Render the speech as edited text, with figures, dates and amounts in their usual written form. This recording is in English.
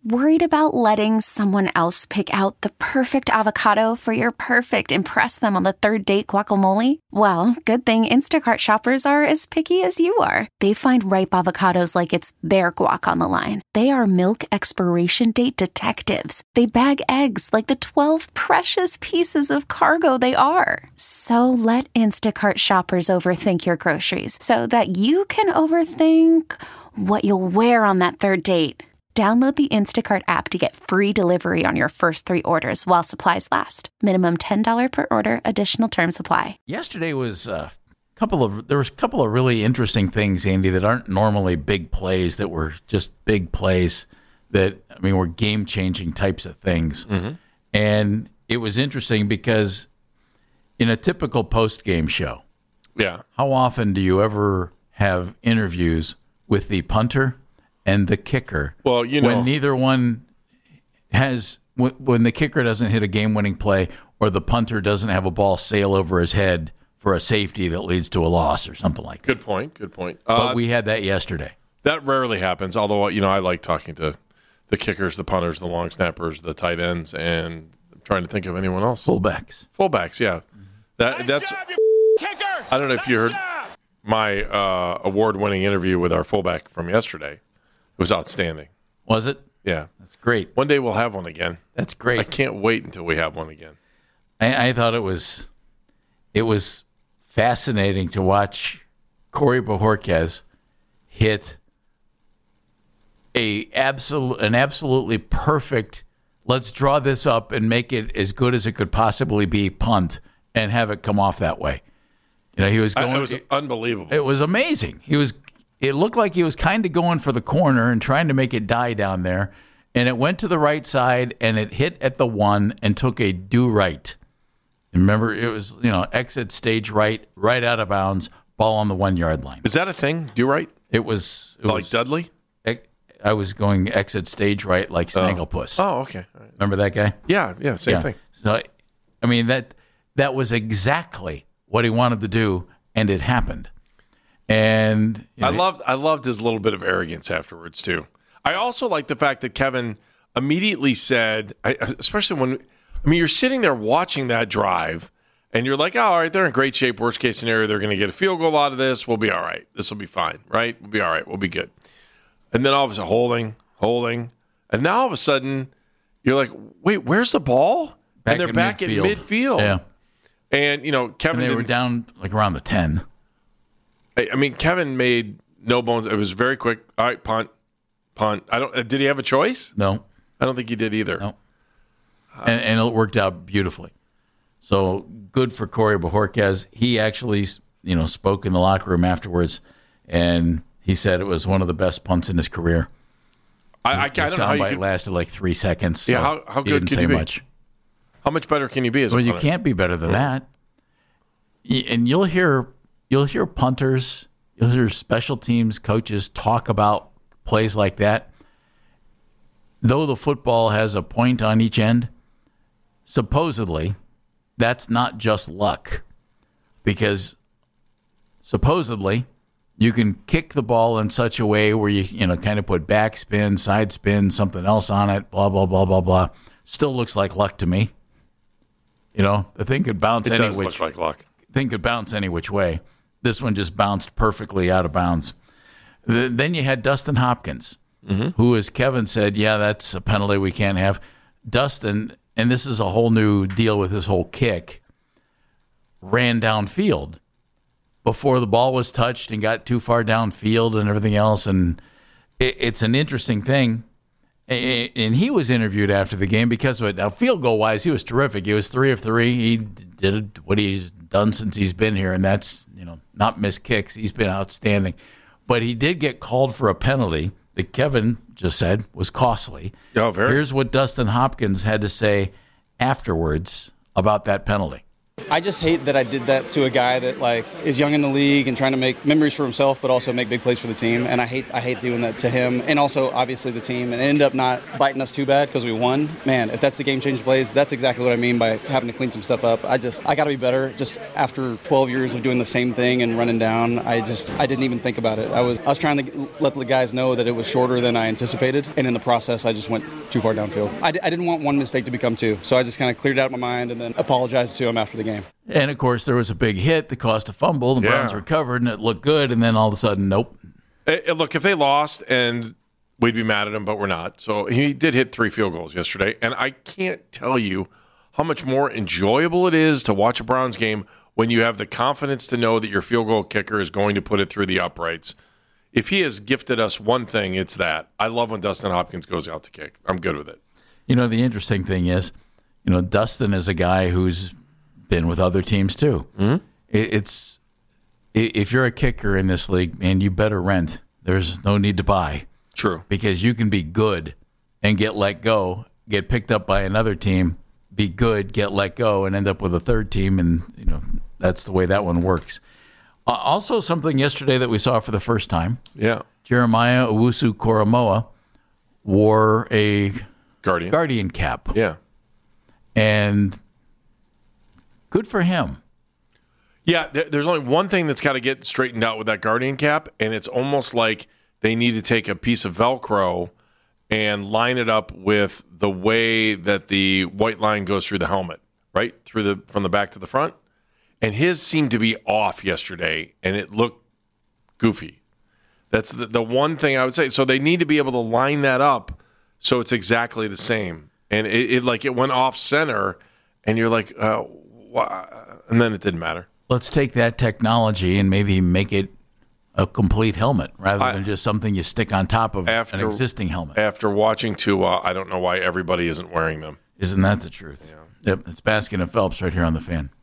Worried about letting someone else pick out the perfect avocado for your perfect impress them on the third date guacamole? Well, good thing Instacart shoppers are as picky as you are. They find ripe avocados like it's their guac on the line. They are milk expiration date detectives. They bag eggs like the 12 precious pieces of cargo they are. So let Instacart shoppers overthink your groceries so that you can overthink what you'll wear on that third date. Download the Instacart app to get free delivery on your first 3 orders while supplies last. Minimum $10 per order. Additional terms apply. Yesterday was there was a couple of really interesting things, Andy, that aren't normally big plays, that were just big plays that, were game-changing types of things. Mm-hmm. And it was interesting because in a typical post-game show, how often do you ever have interviews with the punter and the kicker? Well, when neither one has, when the kicker doesn't hit a game-winning play or the punter doesn't have a ball sail over his head for a safety that leads to a loss or something like that. Good point. But we had that yesterday. That rarely happens, although, I like talking to the kickers, the punters, the long snappers, the tight ends, and I'm trying to think of anyone else. Fullbacks, yeah. That's kicker. I don't know if you heard my award-winning interview with our fullback from yesterday. It was outstanding. Was it? Yeah. That's great. One day we'll have one again. That's great. I can't wait until we have one again. I thought it was fascinating to watch Corey Bojorquez hit an absolutely perfect, let's draw this up and make it as good as it could possibly be, punt, and have it come off that way. He was going. It was unbelievable. It was amazing. It looked like he was kind of going for the corner and trying to make it die down there, and it went to the right side, and it hit at the 1 and took a do right. Remember, it was exit stage right out of bounds, ball on the 1 yard line. Is that a thing? Do right? It was like Dudley. I was going exit stage right like Snagglepuss. Oh, okay. Right. Remember that guy? Yeah, same thing. So, that was exactly what he wanted to do, and it happened. And I loved his little bit of arrogance afterwards too. I also like the fact that Kevin immediately said, especially when you're sitting there watching that drive, and you're like, oh, all right, they're in great shape. Worst case scenario, they're going to get a field goal out of this. We'll be all right. This will be fine, right? We'll be all right. We'll be good. And then all of a sudden, holding, and now all of a sudden, you're like, wait, where's the ball? And they're back in midfield. Yeah. And Kevin, and they were down like around the 10. Kevin made no bones. It was very quick. All right, punt. Did he have a choice? No, I don't think he did either. No, and it worked out beautifully. So good for Corey Bojorquez. He actually, spoke in the locker room afterwards, and he said it was one of the best punts in his career. I don't know how you could... lasted like 3 seconds. So yeah, how good didn't can say you be? Much. How much better can you be as a punter? Well, you can't be better than that. And you'll hear punters, you'll hear special teams coaches talk about plays like that. Though the football has a point on each end, supposedly that's not just luck, because supposedly you can kick the ball in such a way where you kind of put backspin, side spin, something else on it, blah blah blah blah blah. Still looks like luck to me. The thing could bounce It does look like luck. Thing could bounce any which way. This one just bounced perfectly out of bounds. Then you had Dustin Hopkins, who, as Kevin said, that's a penalty we can't have. Dustin, and this is a whole new deal with this whole kick, ran downfield before the ball was touched and got too far downfield and everything else. And it's an interesting thing. And he was interviewed after the game because of it. Now, field goal-wise, he was terrific. He was 3 of 3. He did what he's done since he's been here, and that's, not missed kicks. He's been outstanding. But he did get called for a penalty that Kevin just said was costly. Oh, very. Here's what Dustin Hopkins had to say afterwards about that penalty. I just hate that I did that to a guy that like is young in the league and trying to make memories for himself, but also make big plays for the team. And I hate doing that to him, and also obviously the team. And it ended up not biting us too bad because we won. Man, if that's the game-changing plays, that's exactly what I mean by having to clean some stuff up. I got to be better. Just after 12 years of doing the same thing and running down, I didn't even think about it. I was trying to let the guys know that it was shorter than I anticipated, and in the process, I just went too far downfield. I didn't want one mistake to become two, so I just kind of cleared it out of my mind and then apologized to him after the game. And, of course, there was a big hit that caused a fumble. The Browns recovered, and it looked good, and then all of a sudden, nope. Look, if they lost, and we'd be mad at him, but we're not. So he did hit 3 field goals yesterday, and I can't tell you how much more enjoyable it is to watch a Browns game when you have the confidence to know that your field goal kicker is going to put it through the uprights. If he has gifted us one thing, it's that. I love when Dustin Hopkins goes out to kick. I'm good with it. You know, the interesting thing is, Dustin is a guy who's been with other teams too. Mm-hmm. If you're a kicker in this league, man, you better rent. There's no need to buy. True. Because you can be good and get let go, get picked up by another team, be good, get let go, and end up with a third team, and that's the way that one works. Also, something yesterday that we saw for the first time. Yeah. Jeremiah Owusu-Koramoah wore a Guardian cap. Yeah. And good for him. Yeah, there's only one thing that's got to get straightened out with that Guardian cap, and it's almost like they need to take a piece of Velcro and line it up with the way that the white line goes through the helmet, right? From the back to the front. And his seemed to be off yesterday, and it looked goofy. That's the one thing I would say. So they need to be able to line that up so it's exactly the same. And it went off center, and you're like, and then it didn't matter. Let's take that technology and maybe make it a complete helmet rather than just something you stick on top of an existing helmet. After watching Tua, I don't know why everybody isn't wearing them. Isn't that the truth? Yeah. Yep, it's Baskin and Phelps right here on The Fan.